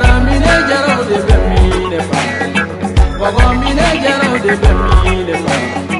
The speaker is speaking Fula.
mine jaraw de be mi le fa. Bogo mine jaraw de be mi le fa.